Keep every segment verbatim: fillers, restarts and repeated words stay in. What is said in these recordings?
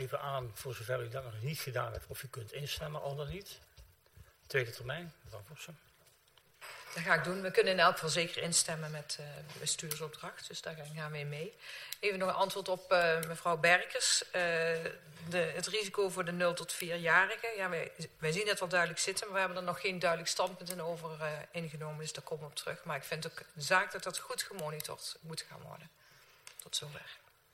Even aan, voor zover u dat nog niet gedaan heeft, of u kunt instemmen, al dan niet. Tweede termijn, mevrouw Vossen. Dat ga ik doen. We kunnen in elk geval zeker instemmen met uh, de bestuursopdracht. Dus daar gaan we in mee. Even nog een antwoord op uh, mevrouw Berkers. Uh, de, het risico voor de nul tot vierjarigen. Ja, wij, wij zien het wel duidelijk zitten, maar we hebben er nog geen duidelijk standpunt in over uh, ingenomen. Dus daar komen we op terug. Maar ik vind ook de zaak dat dat goed gemonitord moet gaan worden. Tot zover.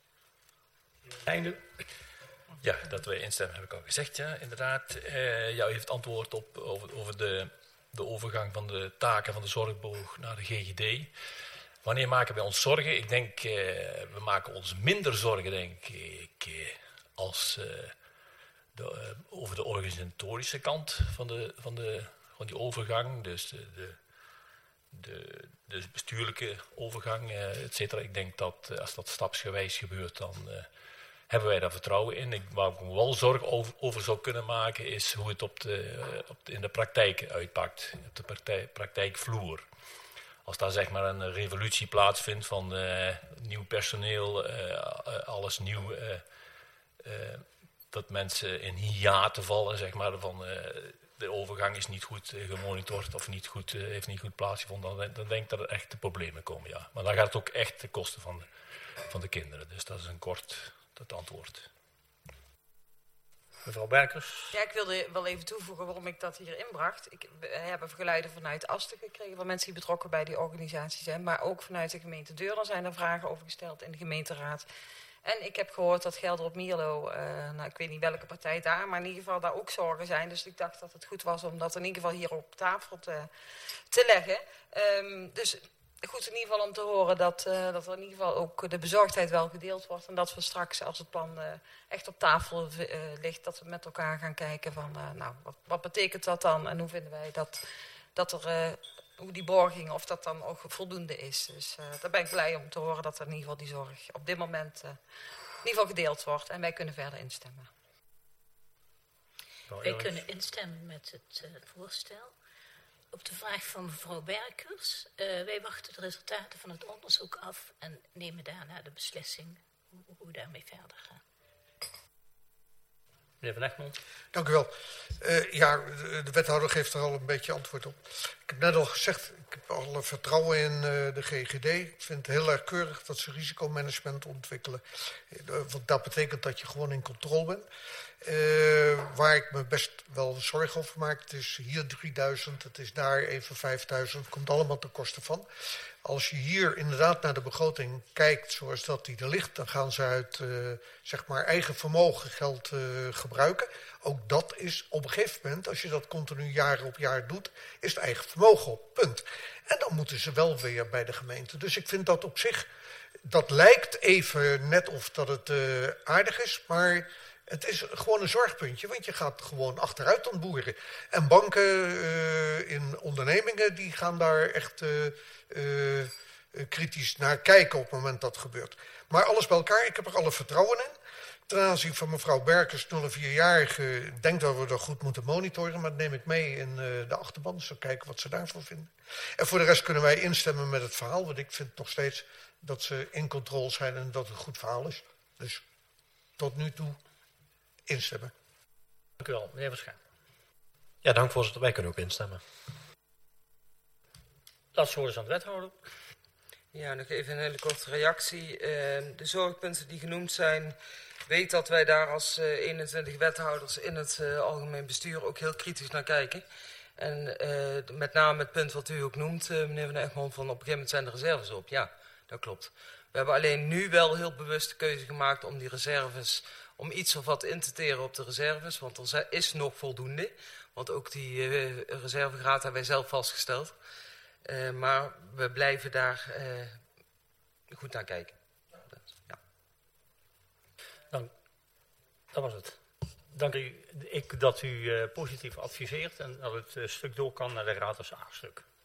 Einde. Ja, dat wij instemmen heb ik al gezegd. Ja, inderdaad. Uh, ja, u heeft antwoord op over, over de... de overgang van de taken van de zorgboog naar de G G D. Wanneer maken wij ons zorgen? Ik denk, uh, we maken ons minder zorgen, denk ik, uh, als uh, de, uh, over de organisatorische kant van, de, van, de, van die overgang. Dus de, de, de, de bestuurlijke overgang, uh, et cetera. Ik denk dat uh, als dat stapsgewijs gebeurt, dan uh, hebben wij daar vertrouwen in. Ik, waar ik me wel zorgen over, over zou kunnen maken, is hoe het op de, uh, op de, in de praktijk uitpakt. Op de praktijk, praktijkvloer. Als daar zeg maar een revolutie plaatsvindt van uh, nieuw personeel, uh, alles nieuw. Uh, uh, dat mensen in hiaten vallen, zeg maar, van uh, de overgang is niet goed uh, gemonitord of niet goed, uh, heeft niet goed plaatsgevonden. Dan, dan denk ik dat er echt de problemen komen, ja. Maar dan gaat het ook echt ten koste van de, van de kinderen. Dus dat is een kort... het antwoord. Mevrouw Berkers. Ja, ik wilde wel even toevoegen waarom ik dat hier inbracht. Ik heb geluiden vanuit Asten gekregen van mensen die betrokken bij die organisatie zijn. Maar ook vanuit de gemeente Deurne zijn er vragen over gesteld in de gemeenteraad. En ik heb gehoord dat Gelderop-Mierlo, uh, nou ik weet niet welke partij daar, maar in ieder geval daar ook zorgen zijn. Dus ik dacht dat het goed was om dat in ieder geval hier op tafel te, te leggen. Um, dus... Goed in ieder geval om te horen dat, uh, dat er in ieder geval ook de bezorgdheid wel gedeeld wordt. En dat we straks, als het plan uh, echt op tafel uh, ligt, dat we met elkaar gaan kijken van, uh, nou, wat, wat betekent dat dan? En hoe vinden wij dat, dat er, uh, hoe die borging, of dat dan ook voldoende is. Dus uh, daar ben ik blij om te horen dat er in ieder geval die zorg op dit moment uh, in ieder geval gedeeld wordt. En wij kunnen verder instemmen. Wij kunnen instemmen met het uh, voorstel. Op de vraag van mevrouw Berkers. Uh, wij wachten de resultaten van het onderzoek af en nemen daarna de beslissing hoe, hoe we daarmee verder gaan. Meneer Van Egmond. Dank u wel. Uh, ja, de, de wethouder geeft er al een beetje antwoord op. Ik heb net al gezegd, ik heb alle vertrouwen in uh, de G G D. Ik vind het heel erg keurig dat ze risicomanagement ontwikkelen. Uh, want dat betekent dat je gewoon in controle bent. Uh, waar ik me best wel zorgen over maak. Het is hier drieduizend, het is daar even vijfduizend. Het komt allemaal ten koste van. Als je hier inderdaad naar de begroting kijkt zoals dat die er ligt, dan gaan ze uit uh, zeg maar eigen vermogen geld uh, gebruiken. Ook dat is op een gegeven moment, als je dat continu jaar op jaar doet, is het eigen vermogen op, punt. En dan moeten ze wel weer bij de gemeente. Dus ik vind dat op zich, dat lijkt even net of dat het uh, aardig is, maar het is gewoon een zorgpuntje, want je gaat gewoon achteruit aan boeren. En banken uh, in ondernemingen, die gaan daar echt uh, uh, kritisch naar kijken op het moment dat het gebeurt. Maar alles bij elkaar, ik heb er alle vertrouwen in. Ten aanzien van mevrouw Berkers, nul en vierjarige, ik denk dat we dat goed moeten monitoren, maar dat neem ik mee in uh, de achterban, zo kijken wat ze daarvoor vinden. En voor de rest kunnen wij instemmen met het verhaal, want ik vind nog steeds dat ze in controle zijn en dat het een goed verhaal is. Dus tot nu toe instemmen. Dank u wel, meneer Verschijn. Ja, dank voorzitter. Wij kunnen ook instemmen. Laatste woord is aan de wethouder. Ja, nog even een hele korte reactie. Uh, de zorgpunten die genoemd zijn, weet dat wij daar als uh, eenentwintig wethouders in het uh, algemeen bestuur ook heel kritisch naar kijken. En uh, met name het punt wat u ook noemt, uh, meneer Van Egmond, van op een gegeven moment zijn de reserves op. Ja, dat klopt. We hebben alleen nu wel heel bewust de keuze gemaakt om die reserves, om iets of wat in te teren op de reserves, want er is nog voldoende. Want ook die uh, reservegraad hebben wij zelf vastgesteld. Uh, maar we blijven daar uh, goed naar kijken. Ja. Dank. Dat was het. Dank u ik dat u uh, positief adviseert en dat het uh, stuk door kan naar de raad als A-stuk.